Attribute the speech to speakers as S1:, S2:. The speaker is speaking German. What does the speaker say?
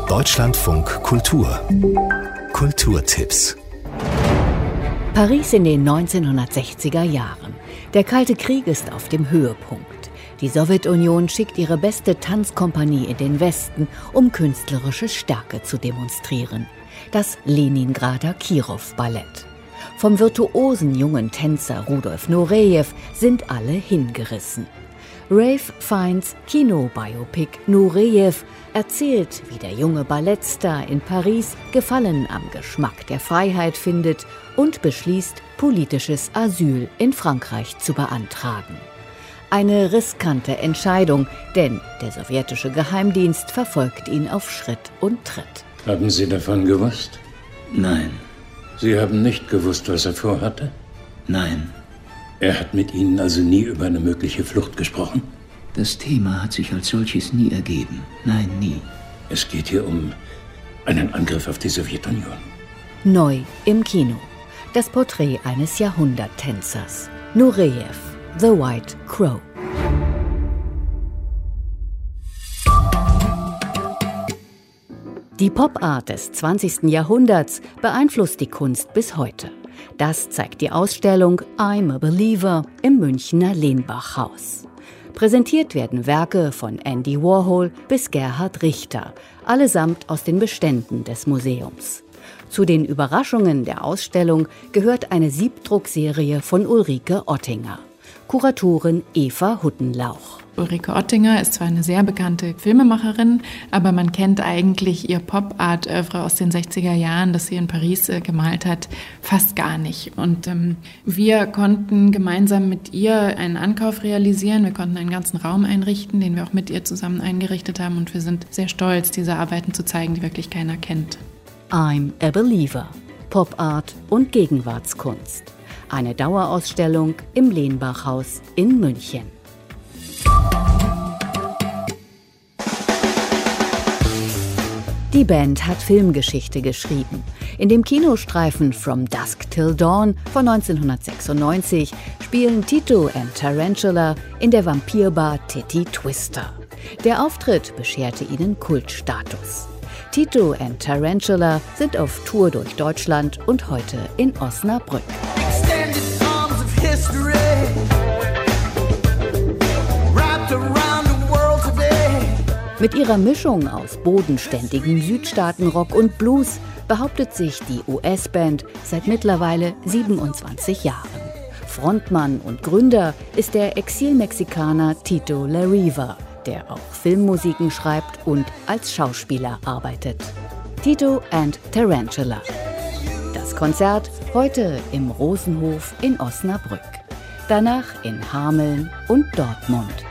S1: Deutschlandfunk Kultur. Kulturtipps.
S2: Paris in den 1960er Jahren. Der Kalte Krieg ist auf dem Höhepunkt. Die Sowjetunion schickt ihre beste Tanzkompanie in den Westen, um künstlerische Stärke zu demonstrieren. Das Leningrader Kirov-Ballett. Vom virtuosen jungen Tänzer Rudolf Nurejew sind alle hingerissen. Ralph Fiennes Kinobiopic Nurejew erzählt, wie der junge Ballettstar in Paris Gefallen am Geschmack der Freiheit findet und beschließt, politisches Asyl in Frankreich zu beantragen. Eine riskante Entscheidung, denn der sowjetische Geheimdienst verfolgt ihn auf Schritt und Tritt.
S3: Haben Sie davon gewusst?
S4: Nein.
S3: Sie haben nicht gewusst, was er vorhatte?
S4: Nein.
S3: Er hat mit Ihnen also nie über eine mögliche Flucht gesprochen?
S4: Das Thema hat sich als solches nie ergeben. Nein, nie.
S3: Es geht hier um einen Angriff auf die Sowjetunion.
S2: Neu im Kino. Das Porträt eines Jahrhunderttänzers. Nurejew, The White Crow. Die Pop-Art des 20. Jahrhunderts beeinflusst die Kunst bis heute. Das zeigt die Ausstellung I'm a Believer im Münchner Lenbach-Haus. Präsentiert werden Werke von Andy Warhol bis Gerhard Richter, allesamt aus den Beständen des Museums. Zu den Überraschungen der Ausstellung gehört eine Siebdruckserie von Ulrike Ottinger. Kuratorin Eva Huttenlauch.
S5: Ulrike Ottinger ist zwar eine sehr bekannte Filmemacherin, aber man kennt eigentlich ihr Pop-Art-Oeuvre aus den 60er Jahren, das sie in Paris gemalt hat, fast gar nicht. Und wir konnten gemeinsam mit ihr einen Ankauf realisieren. Wir konnten einen ganzen Raum einrichten, den wir auch mit ihr zusammen eingerichtet haben. Und wir sind sehr stolz, diese Arbeiten zu zeigen, die wirklich keiner kennt.
S2: I'm a Believer. Pop-Art und Gegenwartskunst. Eine Dauerausstellung im Lenbach-Haus in München. Die Band hat Filmgeschichte geschrieben. In dem Kinostreifen From Dusk Till Dawn von 1996 spielen Tito and Tarantula in der Vampirbar Titty Twister. Der Auftritt bescherte ihnen Kultstatus. Tito and Tarantula sind auf Tour durch Deutschland und heute in Osnabrück. Mit ihrer Mischung aus bodenständigem Südstaatenrock und Blues behauptet sich die US-Band seit mittlerweile 27 Jahren. Frontmann und Gründer ist der Exil-Mexikaner Tito LaRiva, der auch Filmmusiken schreibt und als Schauspieler arbeitet. Tito and Tarantula. Das Konzert heute im Rosenhof in Osnabrück. Danach in Hameln und Dortmund.